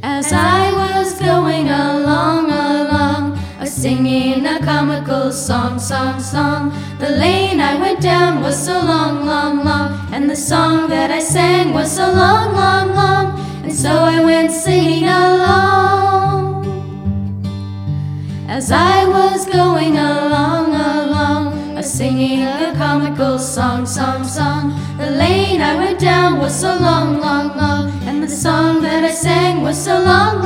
As I was going along, singing a comical song, the lane I went down was so long, and the song that I sang was so long, and so I went singing along. As I was going along, singing a comical song, the lane I went down was so long, and the song that I sang was so long,